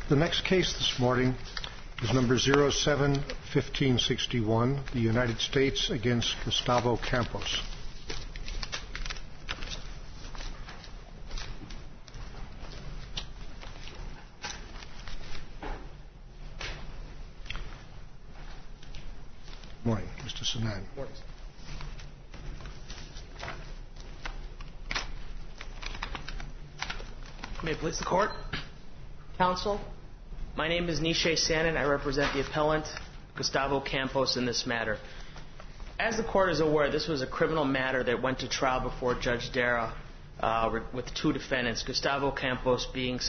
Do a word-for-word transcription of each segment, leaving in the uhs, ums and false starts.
The next case this morning is number zero seven fifteen sixty-one, the United States against Gustavo Campos. Good morning, Mister Sanan. Good morning. May it please the Court. Counsel, my name is Nishay Sanan. I represent the appellant, Gustavo Campos, in this matter. As the Court is aware, this was a criminal matter that went to trial before Judge Dara uh, with two defendants, Gustavo Campos being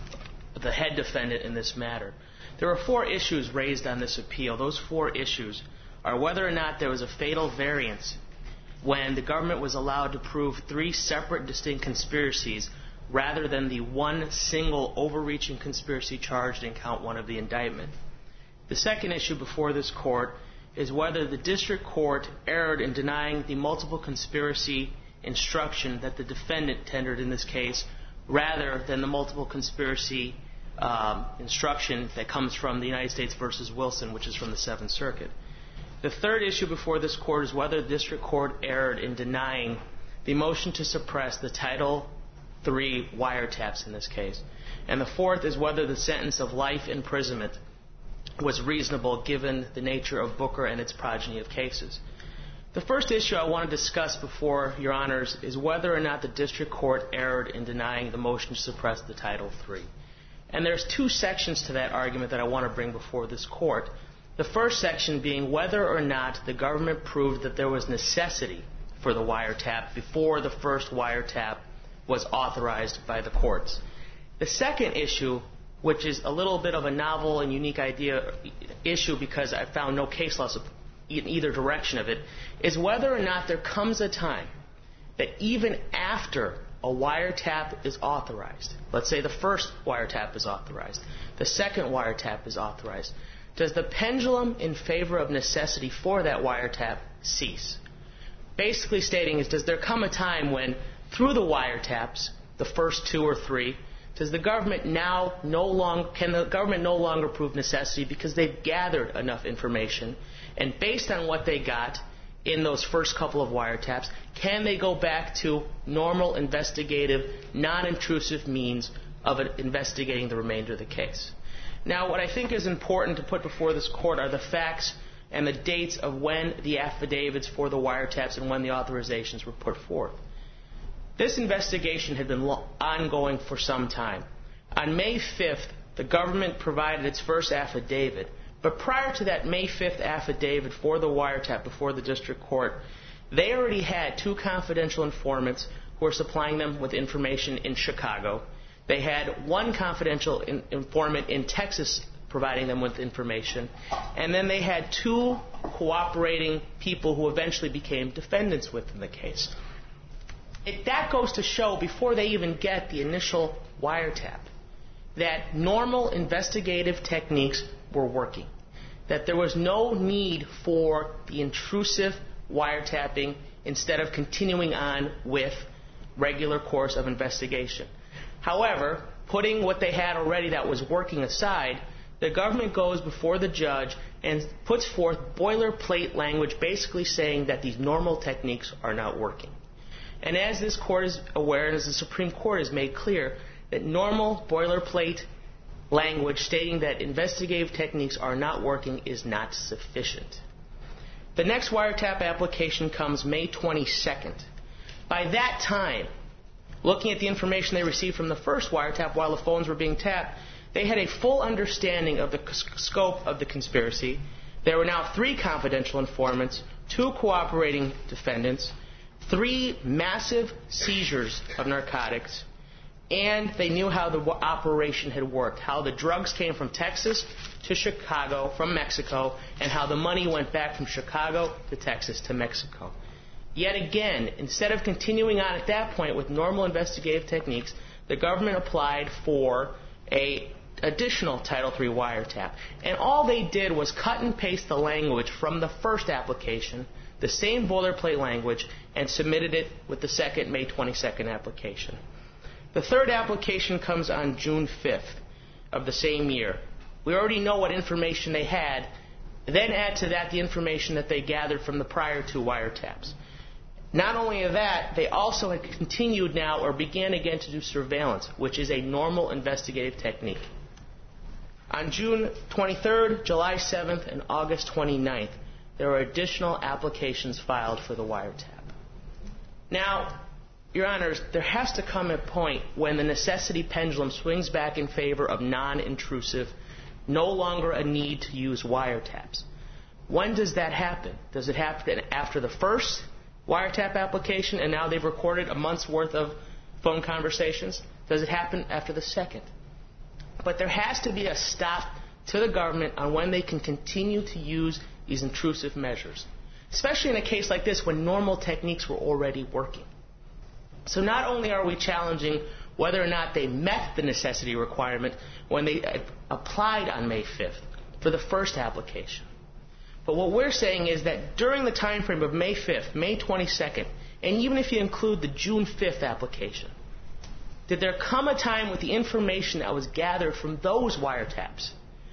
the head defendant in this matter. There were four issues raised on this appeal. Those four issues are whether or not there was a fatal variance when the government was allowed to prove three separate distinct conspiracies rather than the one single overreaching conspiracy charged in count one of the indictment. The second issue before this Court is whether the district court erred in denying the multiple conspiracy instruction that the defendant tendered in this case rather than the multiple conspiracy um, instruction that comes from the United States versus Wilson, which is from the Seventh Circuit. The third issue before this Court is whether the district court erred in denying the motion to suppress the Title three wiretaps in this case. And the fourth is whether the sentence of life imprisonment was reasonable given the nature of Booker and its progeny of cases. The first issue I want to discuss before Your Honors is whether or not the district court erred in denying the motion to suppress the Title three. And there's two sections to that argument that I want to bring before this Court. The first section being whether or not the government proved that there was necessity for the wiretap before the first wiretap was authorized by the courts. The second issue, which is a little bit of a novel and unique idea issue because I found no case laws in either direction of it, is whether or not there comes a time that even after a wiretap is authorized, let's say the first wiretap is authorized, the second wiretap is authorized, does the pendulum in favor of necessity for that wiretap cease? Basically stating is, does there come a time when through the wiretaps, the first two or three, does the government now no longer, can the government no longer prove necessity because they've gathered enough information, and based on what they got in those first couple of wiretaps, can they go back to normal investigative, non-intrusive means of investigating the remainder of the case? Now, what I think is important to put before this Court are the facts and the dates of when the affidavits for the wiretaps and when the authorizations were put forth. This investigation had been ongoing for some time. On May fifth, the government provided its first affidavit, but prior to that May fifth affidavit for the wiretap before the district court, they already had two confidential informants who were supplying them with information in Chicago. They had one confidential in- informant in Texas providing them with information, and then they had two cooperating people who eventually became defendants within the case. It, that goes to show, before they even get the initial wiretap, that normal investigative techniques were working, that there was no need for the intrusive wiretapping instead of continuing on with regular course of investigation. However, putting what they had already that was working aside, the government goes before the judge and puts forth boilerplate language basically saying that these normal techniques are not working. And as this Court is aware, and as the Supreme Court has made clear, that normal boilerplate language stating that investigative techniques are not working is not sufficient. The next wiretap application comes May twenty-second. By that time, looking at the information they received from the first wiretap while the phones were being tapped, they had a full understanding of the scope of the conspiracy. There were now three confidential informants, two cooperating defendants, three massive seizures of narcotics, and they knew how the operation had worked, how the drugs came from Texas to Chicago from Mexico, and how the money went back from Chicago to Texas to Mexico. Yet again, instead of continuing on at that point with normal investigative techniques, the government applied for a additional Title three wiretap. And all they did was cut and paste the language from the first application, the same boilerplate language, and submitted it with the second May twenty-second application. The third application comes on June fifth. of the same year. We already know what information they had. Then add to that the information that they gathered from the prior two wiretaps. Not only of that, they also had continued now or began again to do surveillance, which is a normal investigative technique. On June twenty-third, July seventh, and August twenty-ninth, there were additional applications filed for the wiretap. Now, Your Honors, there has to come a point when the necessity pendulum swings back in favor of non-intrusive, no longer a need to use wiretaps. When does that happen? Does it happen after the first wiretap application and now they've recorded a month's worth of phone conversations? Does it happen after the second? But there has to be a stop to the government on when they can continue to use these intrusive measures, especially in a case like this when normal techniques were already working. So not only are we challenging whether or not they met the necessity requirement when they applied on May fifth for the first application, but what we're saying is that during the time frame of May fifth, May twenty-second, and even if you include the June fifth application, did there come a time with the information that was gathered from those wiretaps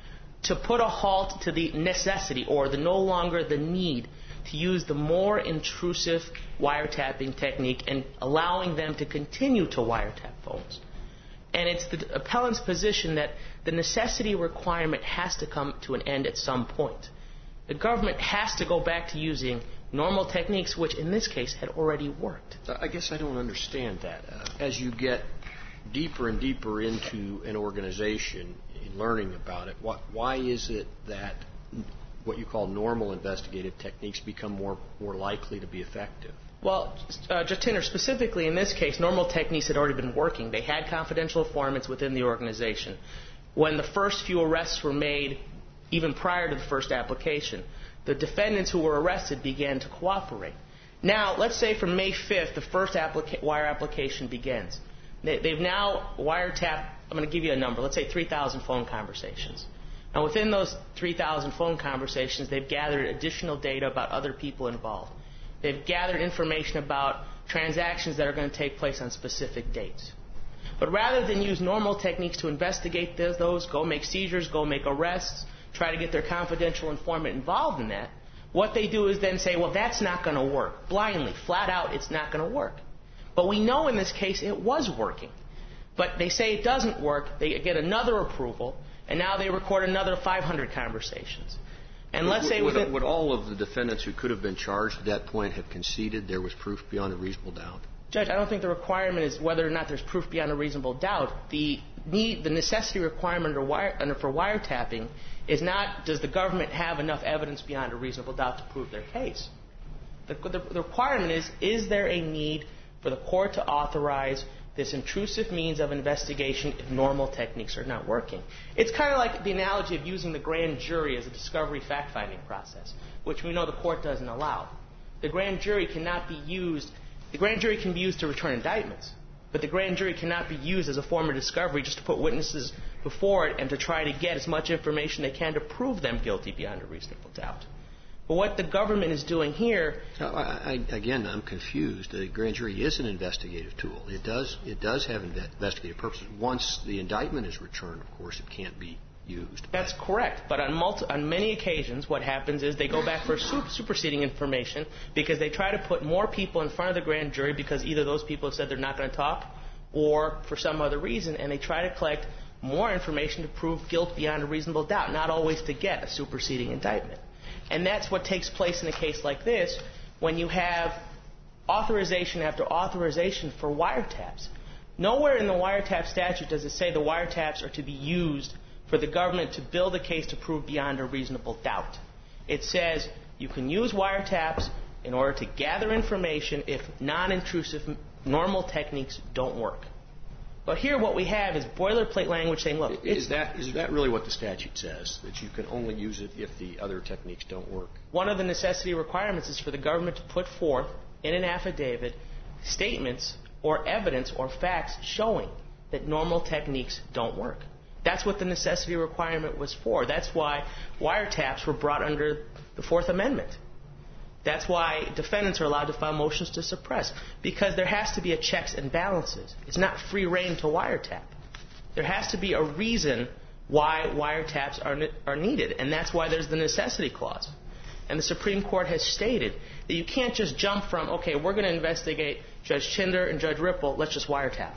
to put a halt to the necessity or the no longer the need to use the more intrusive wiretapping technique and allowing them to continue to wiretap phones? And it's the appellant's position that the necessity requirement has to come to an end at some point. The government has to go back to using normal techniques, which in this case had already worked. I guess I don't understand that. Uh, as you get deeper and deeper into an organization in learning about it, what, why is it that what you call normal investigative techniques become more, more likely to be effective? Well, uh, Judge Tinner, specifically in this case, normal techniques had already been working. They had confidential informants within the organization. When the first few arrests were made, even prior to the first application, the defendants who were arrested began to cooperate. Now, let's say from May fifth, the first applica- wire application begins. They, they've now wiretapped, I'm going to give you a number, let's say three thousand phone conversations. Now, within those three thousand phone conversations, they've gathered additional data about other people involved. They've gathered information about transactions that are going to take place on specific dates. But rather than use normal techniques to investigate those, go make seizures, go make arrests, try to get their confidential informant involved in that, what they do is then say, well, that's not going to work. Blindly, flat out, it's not going to work. But we know in this case it was working. But they say it doesn't work, they get another approval, and now they record another five hundred conversations. And let's say would, within, would all of the defendants who could have been charged at that point have conceded there was proof beyond a reasonable doubt? Judge, I don't think the requirement is whether or not there's proof beyond a reasonable doubt. The need, the necessity requirement under wire, under, for wiretapping is not does the government have enough evidence beyond a reasonable doubt to prove their case. The, the, the requirement is, is there a need for the court to authorize this intrusive means of investigation if normal techniques are not working? It's kind of like the analogy of using the grand jury as a discovery fact-finding process, which we know the court doesn't allow. The grand jury cannot be used, the grand jury can be used to return indictments, but the grand jury cannot be used as a form of discovery just to put witnesses before it and to try to get as much information they can to prove them guilty beyond a reasonable doubt. But what the government is doing here... So I, I, again, I'm confused. The grand jury is an investigative tool. It does it does have investigative purposes. Once the indictment is returned, of course, it can't be used. That's correct. But on, multi, on many occasions, what happens is they go back for super, superseding information because they try to put more people in front of the grand jury because either those people have said they're not going to talk or for some other reason, and they try to collect more information to prove guilt beyond a reasonable doubt, not always to get a superseding indictment. And that's what takes place in a case like this when you have authorization after authorization for wiretaps. Nowhere in the wiretap statute does it say the wiretaps are to be used for the government to build a case to prove beyond a reasonable doubt. It says you can use wiretaps in order to gather information if non-intrusive normal techniques don't work. But here what we have is boilerplate language saying, look... Is that, is that really what the statute says, that you can only use it if the other techniques don't work? One of the necessity requirements is for the government to put forth in an affidavit statements or evidence or facts showing that normal techniques don't work. That's what the necessity requirement was for. That's why wiretaps were brought under the Fourth Amendment. That's why defendants are allowed to file motions to suppress, because there has to be a checks and balances. It's not free reign to wiretap. There has to be a reason why wiretaps are, are needed. And that's why there's the necessity clause. And the Supreme Court has stated that you can't just jump from, okay, we're going to investigate Judge Tinder and Judge Ripple, let's just wiretap.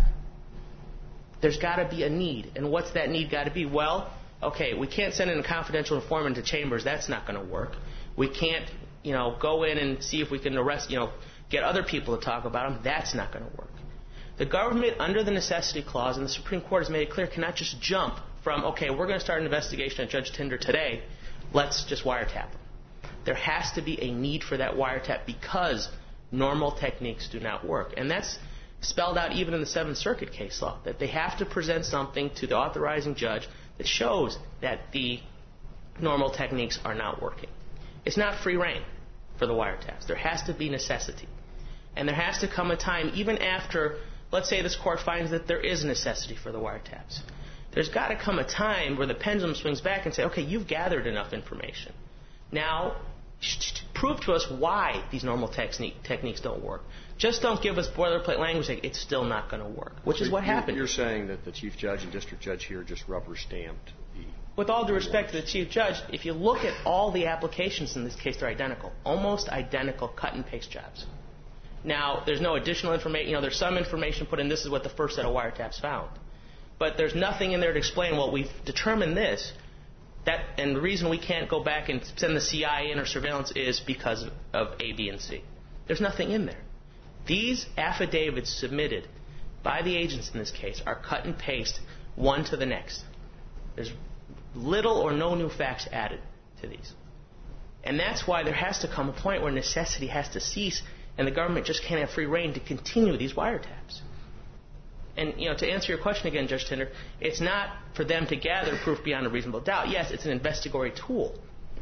There's got to be a need. And what's that need got to be? Well, okay, we can't send in a confidential informant to chambers. That's not going to work. We can't, you know, go in and see if we can arrest, you know, get other people to talk about them. That's not going to work. The government, under the necessity clause, and the Supreme Court has made it clear, cannot just jump from, okay, we're going to start an investigation at Judge Tinder today. Let's just wiretap them. There has to be a need for that wiretap because normal techniques do not work. And that's spelled out even in the Seventh Circuit case law, that they have to present something to the authorizing judge that shows that the normal techniques are not working. It's not free reign for the wiretaps. There has to be necessity. And there has to come a time, even after, let's say this court finds that there is necessity for the wiretaps. There's got to come a time where the pendulum swings back and say, okay, you've gathered enough information. Now, prove to us why these normal technique, techniques don't work. Just don't give us boilerplate language like it's still not going to work, which is what you're, happened. You're saying that the chief judge and district judge here just rubber stamped the... With all due respect to the chief judge, if you look at all the applications in this case, they're identical. Almost identical cut and paste jobs. Now, there's no additional information. You know, there's some information put in. This is what the first set of wiretaps found. But there's nothing in there to explain, well, we've determined this. That, and the reason we can't go back and send the C I A in or surveillance is because of, of A, B, and C. There's nothing in there. These affidavits submitted by the agents in this case are cut and paste one to the next. There's little or no new facts added to these. And that's why there has to come a point where necessity has to cease and the government just can't have free reign to continue these wiretaps. And, you know, to answer your question again, Judge Tinder, it's not for them to gather proof beyond a reasonable doubt. Yes, it's an investigatory tool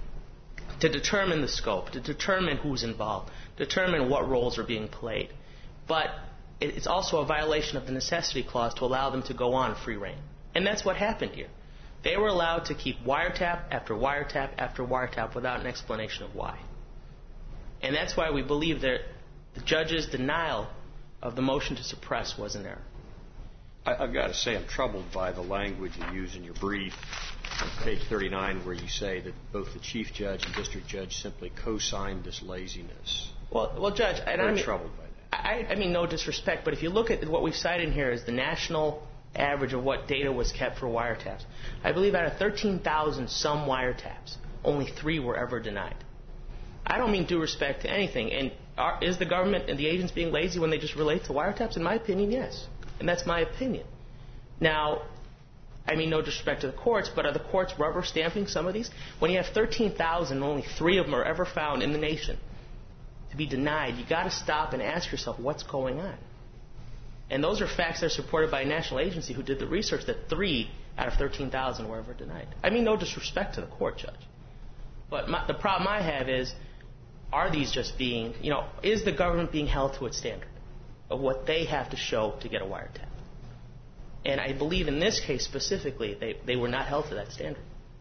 to determine the scope, to determine who's involved, determine what roles are being played. But it's also a violation of the necessity clause to allow them to go on free reign. And that's what happened here. They were allowed to keep wiretap after wiretap after wiretap without an explanation of why. And that's why we believe that the judge's denial of the motion to suppress was an error. I've got to say I'm troubled by the language you use in your brief on page thirty-nine where you say that both the chief judge and district judge simply co-signed this laziness. Well, well, Judge, and I'm I mean, troubled by that. I, I mean no disrespect, but if you look at what we've cited here as the national average of what data was kept for wiretaps, I believe out of thirteen thousand some wiretaps, only three were ever denied. I don't mean due respect to anything. And are, is the government and the agents being lazy when they just relate to wiretaps? In my opinion, yes. And that's my opinion. Now, I mean no disrespect to the courts, but are the courts rubber stamping some of these? When you have thirteen thousand and only three of them are ever found in the nation to be denied, you've got to stop and ask yourself what's going on. And those are facts that are supported by a national agency who did the research that three out of thirteen thousand were ever denied. I mean no disrespect to the court, Judge. But my, the problem I have is, are these just being, you know, is the government being held to its standard of what they have to show to get a wiretap? And I believe in this case specifically, they, they were not held to that standard.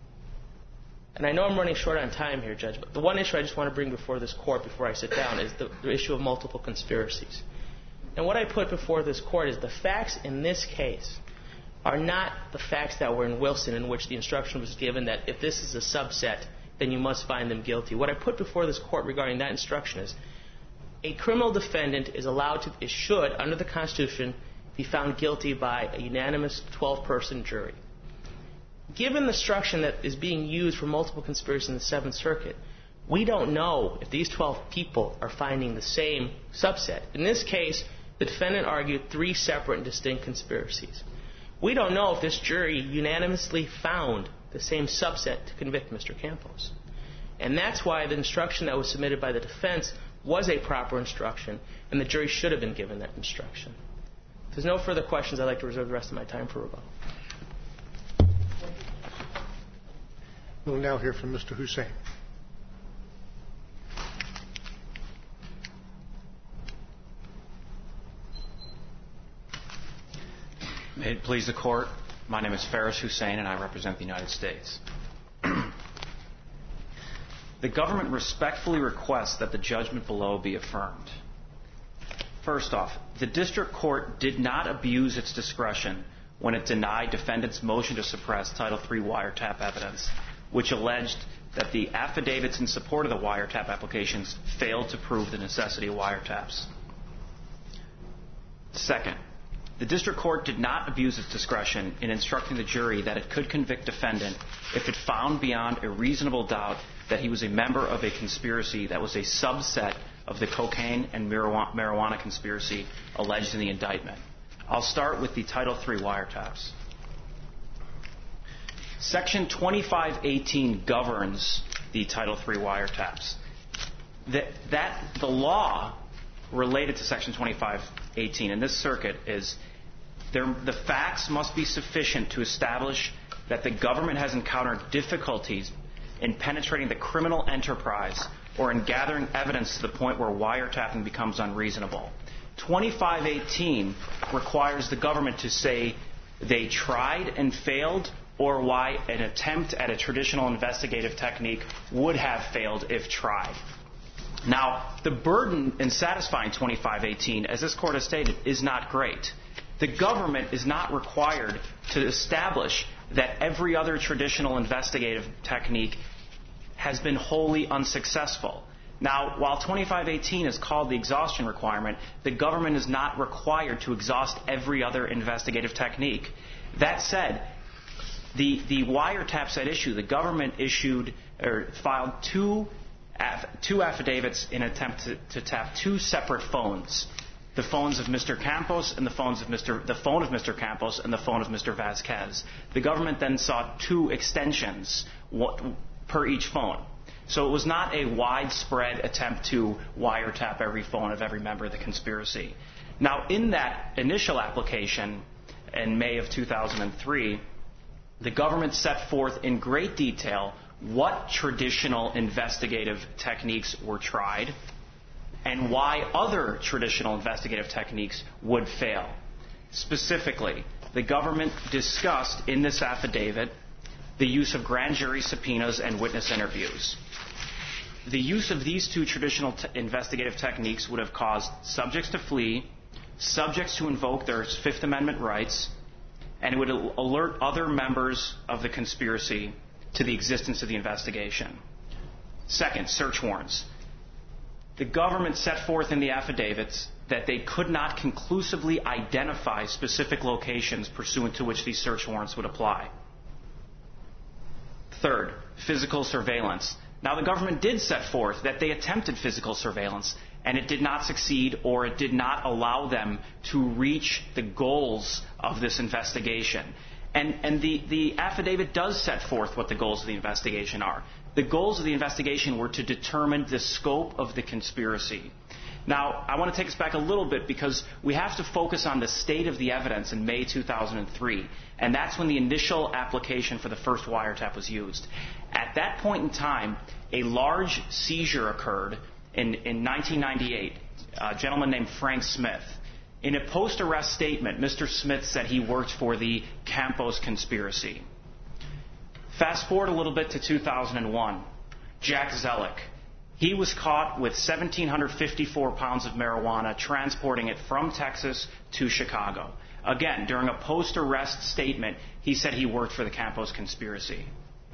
And I know I'm running short on time here, Judge, but the one issue I just want to bring before this court before I sit down is the, the issue of multiple conspiracies. And what I put before this court is the facts in this case are not the facts that were in Wilson, in which the instruction was given that if this is a subset, then you must find them guilty. What I put before this court regarding that instruction is a criminal defendant is allowed to, is should, under the Constitution, be found guilty by a unanimous twelve-person jury. Given the instruction that is being used for multiple conspiracies in the Seventh Circuit, we don't know if these twelve people are finding the same subset. In this case, the defendant argued three separate and distinct conspiracies. We don't know if this jury unanimously found the same subset to convict Mister Campos. And that's why the instruction that was submitted by the defense was a proper instruction, and the jury should have been given that instruction. If there's no further questions, I'd like to reserve the rest of my time for rebuttal. We'll now hear from Mister Hussain. May it please the Court, my name is Faris Hussain and I represent the United States. The government respectfully requests that the judgment below be affirmed. First off, the district court did not abuse its discretion when it denied defendants' motion to suppress Title three wiretap evidence, which alleged that the affidavits in support of the wiretap applications failed to prove the necessity of wiretaps. Second, the district court did not abuse its discretion in instructing the jury that it could convict defendant if it found beyond a reasonable doubt that he was a member of a conspiracy that was a subset of the cocaine and marijuana conspiracy alleged in the indictment. I'll start with the Title three wiretaps. Section twenty-five eighteen governs the Title three wiretaps. That, that the law related to Section twenty-five eighteen in this circuit is there, the facts must be sufficient to establish that the government has encountered difficulties in penetrating the criminal enterprise or in gathering evidence to the point where wiretapping becomes unreasonable. twenty-five eighteen requires the government to say they tried and failed, or why an attempt at a traditional investigative technique would have failed if tried. Now, the burden in satisfying twenty-five eighteen, as this Court has stated, is not great. The government is not required to establish that every other traditional investigative technique has been wholly unsuccessful. Now, while twenty-five eighteen is called the exhaustion requirement, the government is not required to exhaust every other investigative technique. That said, the, the wiretaps at issue, the government issued or filed two, aff, two affidavits in an attempt to, to tap two separate phones. The phones of Mister Campos and the phones of Mister the phone of Mister Campos and the phone of Mister Vasquez. The government then sought two extensions per each phone. So it was not a widespread attempt to wiretap every phone of every member of the conspiracy. Now, in that initial application in May of two thousand three, the government set forth in great detail what traditional investigative techniques were tried and why other traditional investigative techniques would fail. Specifically, the government discussed in this affidavit the use of grand jury subpoenas and witness interviews. The use of these two traditional t- investigative techniques would have caused subjects to flee, subjects to invoke their Fifth Amendment rights, and it would al- alert other members of the conspiracy to the existence of the investigation. Second, search warrants. The government set forth in the affidavits that they could not conclusively identify specific locations pursuant to which these search warrants would apply. Third, physical surveillance. Now, the government did set forth that they attempted physical surveillance, and it did not succeed, or it did not allow them to reach the goals of this investigation. And, and the, the affidavit does set forth what the goals of the investigation are. The goals of the investigation were to determine the scope of the conspiracy. Now, I want to take us back a little bit because we have to focus on the state of the evidence in May two thousand three, and that's when the initial application for the first wiretap was used. At that point in time, a large seizure occurred in, in nineteen ninety-eight. A gentleman named Frank Smith. In a post-arrest statement, Mister Smith said he worked for the Campos conspiracy. Fast forward a little bit to two thousand one. Jack Zellick. He was caught with one thousand seven hundred fifty-four pounds of marijuana, transporting it from Texas to Chicago. Again, during a post-arrest statement, he said he worked for the Campos conspiracy.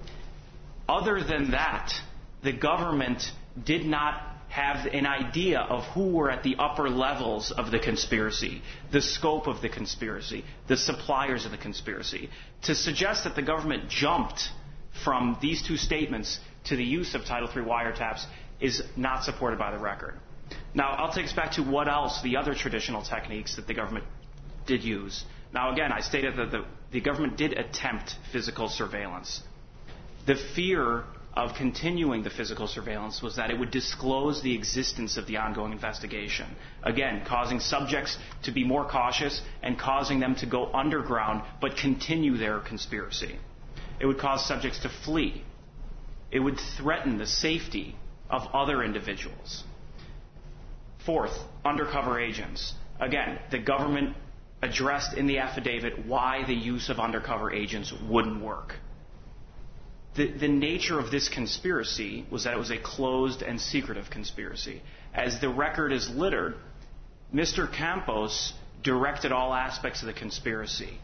Other than that, the government did not have an idea of who were at the upper levels of the conspiracy, the scope of the conspiracy, the suppliers of the conspiracy. To suggest that the government jumped from these two statements to the use of Title three wiretaps is not supported by the record. Now, I'll take us back to what else, the other traditional techniques that the government did use. Now, again, I stated that the, the government did attempt physical surveillance. The fear of continuing the physical surveillance was that it would disclose the existence of the ongoing investigation. Again, causing subjects to be more cautious and causing them to go underground but continue their conspiracy. It would cause subjects to flee. It would threaten the safety of other individuals. Fourth, undercover agents. Again, the government addressed in the affidavit why the use of undercover agents wouldn't work. The, the nature of this conspiracy was that it was a closed and secretive conspiracy. As the record is littered, Mister Campos directed all aspects of the conspiracy.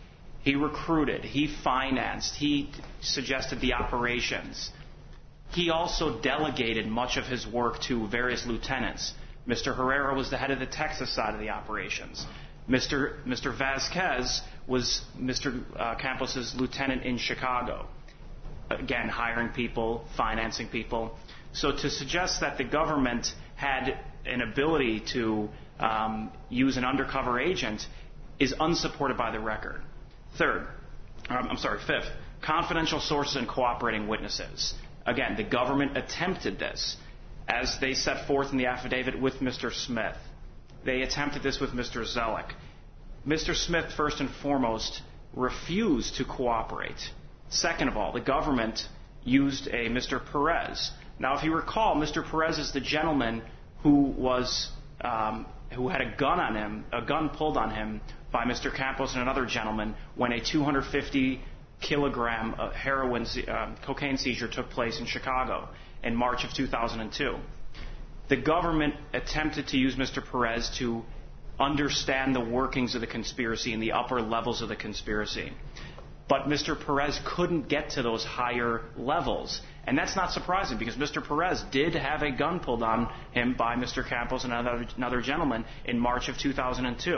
He recruited. He financed. He suggested the operations. He also delegated much of his work to various lieutenants. Mister Herrera was the head of the Texas side of the operations. Mister Mister Vasquez was Mister Uh, Campos's lieutenant in Chicago. Again, hiring people, financing people. So to suggest that the government had an ability to um, use an undercover agent is unsupported by the record. Third, um, I'm sorry, fifth, confidential sources and cooperating witnesses. Again, the government attempted this, as they set forth in the affidavit with Mister Smith. They attempted this with Mister Zellick. Mister Smith, first and foremost, refused to cooperate. Second of all, the government used a Mister Perez. Now, if you recall, Mister Perez is the gentleman who was um, who had a gun on him, a gun pulled on him by Mister Campos and another gentleman when a two hundred fifty kilogram of heroin, uh, cocaine seizure took place in Chicago in March of two thousand two. The government attempted to use Mister Perez to understand the workings of the conspiracy and the upper levels of the conspiracy. But Mister Perez couldn't get to those higher levels. And that's not surprising because Mister Perez did have a gun pulled on him by Mister Campos and another, another gentleman in March of two thousand two.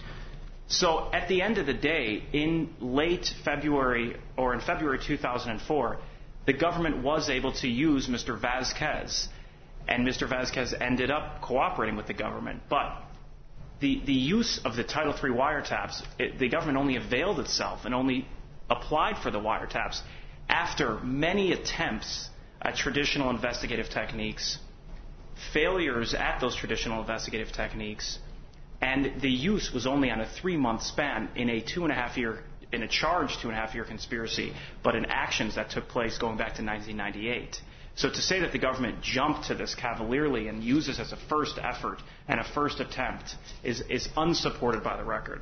So at the end of the day, in late February or in February two thousand four, the government was able to use Mister Vasquez. And Mister Vasquez ended up cooperating with the government. But the, the use of the Title three wiretaps, it, the government only availed itself and only applied for the wiretaps after many attempts at traditional investigative techniques, failures at those traditional investigative techniques, and the use was only on a three-month span in a two and a half year, in a charged two and a half year conspiracy, but in actions that took place going back to nineteen ninety-eight. So to say that the government jumped to this cavalierly and used this as a first effort and a first attempt is, is unsupported by the record.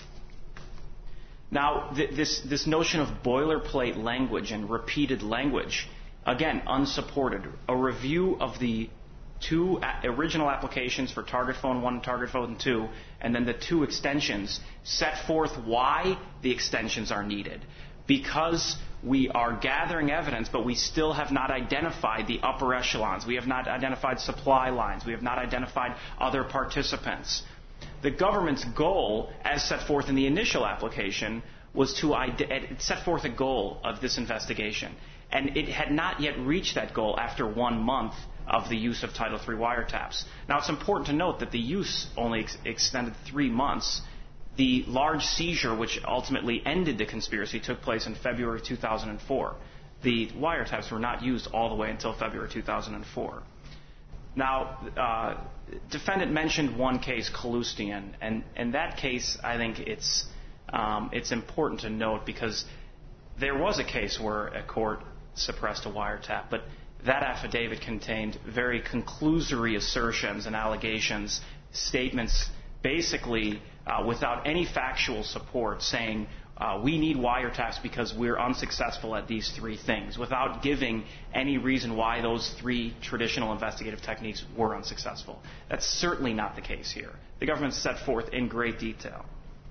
Now, th- this, this notion of boilerplate language and repeated language, again, unsupported. A review of the two a- original applications for Target Phone one and Target Phone two, and then the two extensions, set forth why the extensions are needed. Because we are gathering evidence, but we still have not identified the upper echelons. We have not identified supply lines. We have not identified other participants. The government's goal, as set forth in the initial application, was to ide- set forth a goal of this investigation. And it had not yet reached that goal after one month of the use of Title three wiretaps. Now, it's important to note that the use only ex- extended three months. The large seizure, which ultimately ended the conspiracy, took place in February two thousand four. The wiretaps were not used all the way until February two thousand four. Now, uh, defendant mentioned one case, Kaloostian, and in that case, I think it's um, it's important to note because there was a case where a court suppressed a wiretap, but that affidavit contained very conclusory assertions and allegations, statements basically uh, without any factual support saying uh, we need wiretaps because we're unsuccessful at these three things, without giving any reason why those three traditional investigative techniques were unsuccessful. That's certainly not the case here. The government set forth in great detail.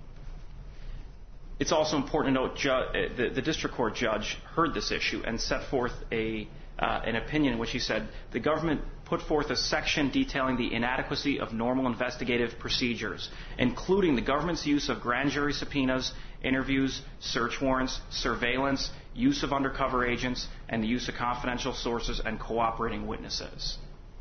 It's also important to note ju- the, the district court judge heard this issue and set forth a uh, an opinion in which he said the government put forth a section detailing the inadequacy of normal investigative procedures, including the government's use of grand jury subpoenas, interviews, search warrants, surveillance, use of undercover agents, and the use of confidential sources and cooperating witnesses.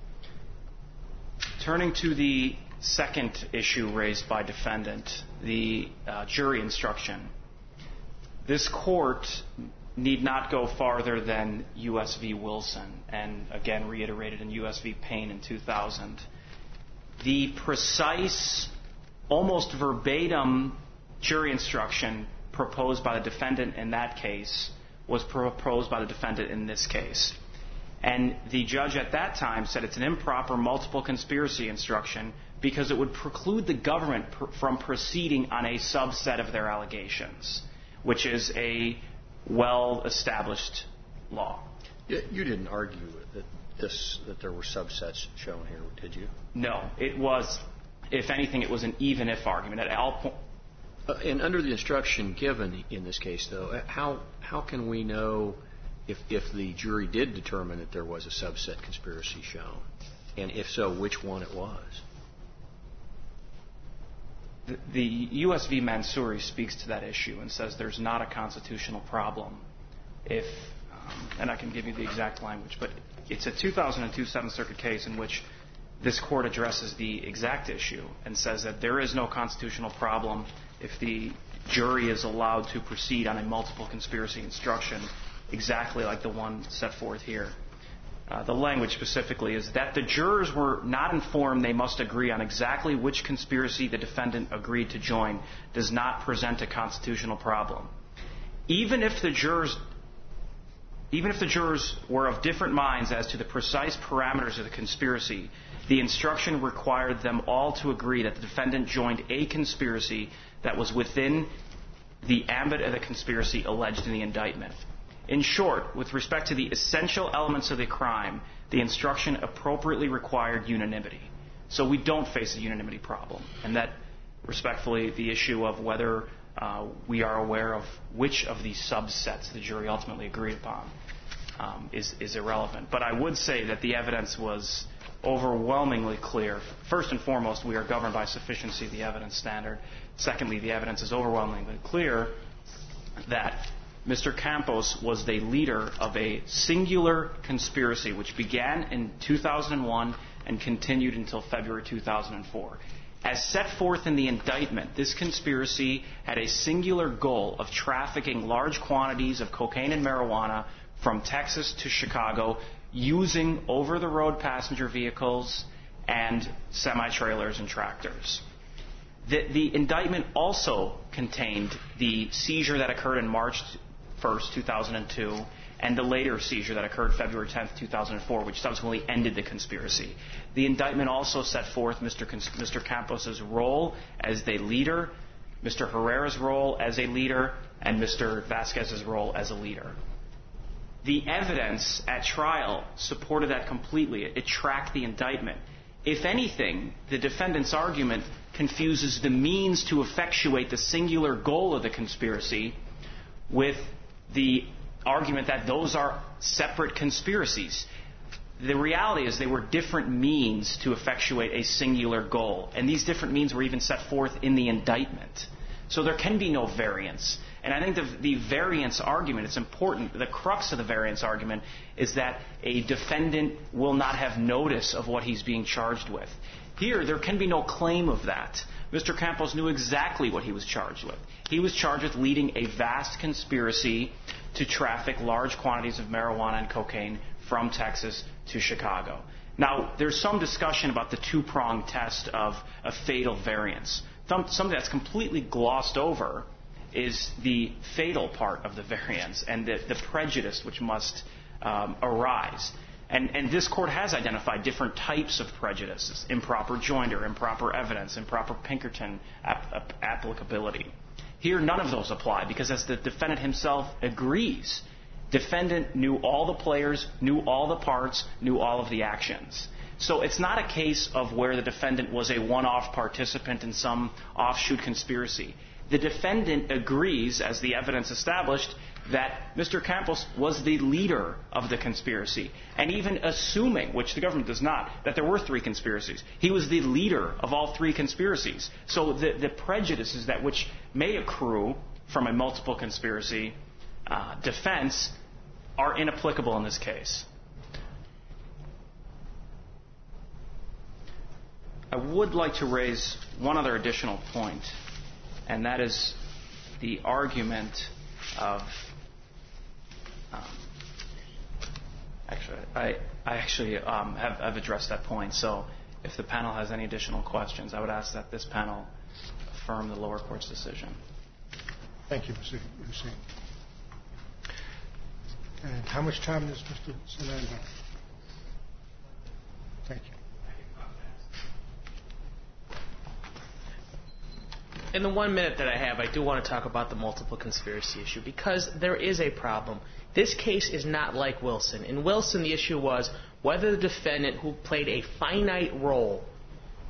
Turning to the second issue raised by defendant, the uh, jury instruction. This court need not go farther than U S v Wilson, and again reiterated in U S v Payne in two thousand. The precise, almost verbatim jury instruction proposed by the defendant in that case was proposed by the defendant in this case. And the judge at that time said it's an improper multiple conspiracy instruction because it would preclude the government pr- from proceeding on a subset of their allegations, which is a well-established law. You didn't argue that this that there were subsets shown here, did you? No, it was, if anything, it was an even-if argument. At all po- Uh, and under the instruction given in this case, though, how how can we know if if the jury did determine that there was a subset conspiracy shown, and if so, which one it was? The, the U S v. Mansouri speaks to that issue and says there's not a constitutional problem if, um, and I can give you the exact language, but it's a two thousand two Seventh Circuit case in which this court addresses the exact issue and says that there is no constitutional problem if the jury is allowed to proceed on a multiple conspiracy instruction exactly like the one set forth here. Uh, the language specifically is that the jurors were not informed they must agree on exactly which conspiracy the defendant agreed to join does not present a constitutional problem. Even if the jurors even if the jurors were of different minds as to the precise parameters of the conspiracy, the instruction required them all to agree that the defendant joined a conspiracy that was within the ambit of the conspiracy alleged in the indictment. In short, with respect to the essential elements of the crime, the instruction appropriately required unanimity. So we don't face a unanimity problem. And that, respectfully, the issue of whether uh, we are aware of which of these subsets the jury ultimately agreed upon um, is, is irrelevant. But I would say that the evidence was overwhelmingly clear. First and foremost, we are governed by sufficiency of the evidence standard. Secondly, the evidence is overwhelmingly clear that Mister Campos was the leader of a singular conspiracy which began in two thousand one and continued until February two thousand four. As set forth in the indictment, this conspiracy had a singular goal of trafficking large quantities of cocaine and marijuana from Texas to Chicago using over-the-road passenger vehicles and semi-trailers and tractors. The, the indictment also contained the seizure that occurred in March first, two thousand two, and the later seizure that occurred February tenth, two thousand four, which subsequently ended the conspiracy. The indictment also set forth Mister Cons- Mister Campos's role as the leader, Mister Herrera's role as a leader, and Mister Vasquez's role as a leader. The evidence at trial supported that completely. It, it tracked the indictment. If anything, the defendant's argument confuses the means to effectuate the singular goal of the conspiracy with the argument that those are separate conspiracies. The reality is they were different means to effectuate a singular goal, and these different means were even set forth in the indictment. So there can be no variance. And I think the, the variance argument, it's important, the crux of the variance argument is that a defendant will not have notice of what he's being charged with. Here, there can be no claim of that. Mister Campos knew exactly what he was charged with. He was charged with leading a vast conspiracy to traffic large quantities of marijuana and cocaine from Texas to Chicago. Now, there's some discussion about the two-pronged test of a fatal variance. Something that's completely glossed over is the fatal part of the variance and the, the prejudice which must um, arise. And, and this court has identified different types of prejudices: improper joinder, improper evidence, improper Pinkerton ap- ap- applicability. Here, none of those apply because, as the defendant himself agrees, defendant knew all the players, knew all the parts, knew all of the actions. So it's not a case of where the defendant was a one-off participant in some offshoot conspiracy. The defendant agrees, as the evidence established, that Mister Campos was the leader of the conspiracy. And even assuming, which the government does not, that there were three conspiracies, he was the leader of all three conspiracies. So the, the prejudices that which may accrue from a multiple conspiracy uh, defense are inapplicable in this case. I would like to raise one other additional point, and that is the argument of um, actually I, I actually um, have, have addressed that point. So if the panel has any additional questions, I would ask that this panel affirm the lower court's decision. Thank you, Mister Hussain. And how much time does Mister Sanan have? Thank you. In the one minute that I have, I do want to talk about the multiple conspiracy issue because there is a problem. This case is not like Wilson. In Wilson, the issue was whether the defendant who played a finite role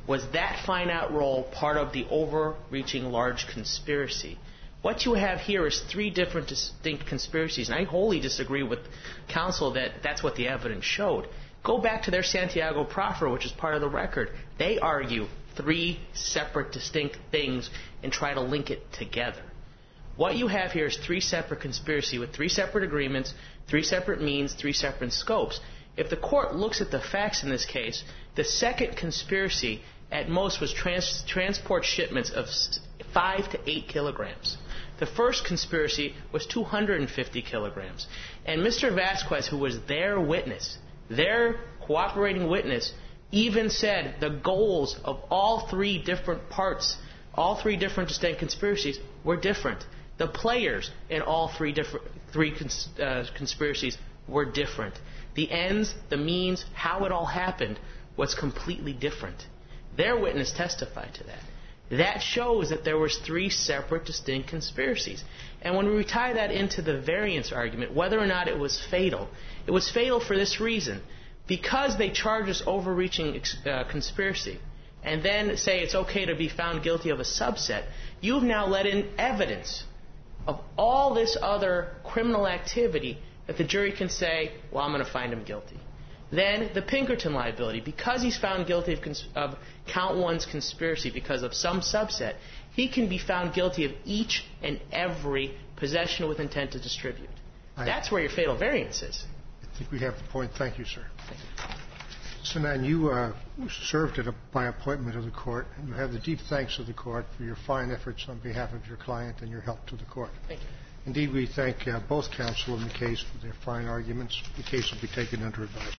Was that finite role part of the overreaching large conspiracy? What you have here is three different distinct conspiracies, and I wholly disagree with counsel that that's what the evidence showed. Go back to their Santiago proffer, which is part of the record. They argue three separate distinct things and try to link it together. What you have here is three separate conspiracies with three separate agreements, three separate means, three separate scopes. If the court looks at the facts in this case, the second conspiracy at most was trans- transport shipments of five to eight kilograms. The first conspiracy was two hundred fifty kilograms. And Mister Vasquez, who was their witness, their cooperating witness, even said the goals of all three different parts, all three different distinct conspiracies were different. The players in all three different three cons- uh, conspiracies were different. The ends, the means, how it all happened was completely different. Their witness testified to that. That shows that there was three separate distinct conspiracies. And when we tie that into the variance argument, whether or not it was fatal, it was fatal for this reason. Because they charge us overreaching uh, conspiracy and then say it's okay to be found guilty of a subset, you've now let in evidence of all this other criminal activity that the jury can say, well, I'm going to find him guilty. Then the Pinkerton liability, because he's found guilty of, cons- of count one's conspiracy because of some subset, he can be found guilty of each and every possession with intent to distribute. I That's where your fatal variance is. I think we have the point. Thank you, sir. Thank you. Sinan, you uh, served at a, by appointment of the court, and you have the deep thanks of the court for your fine efforts on behalf of your client and your help to the court. Thank you. Indeed, we thank uh, both counsel in the case for their fine arguments. The case will be taken under advisement.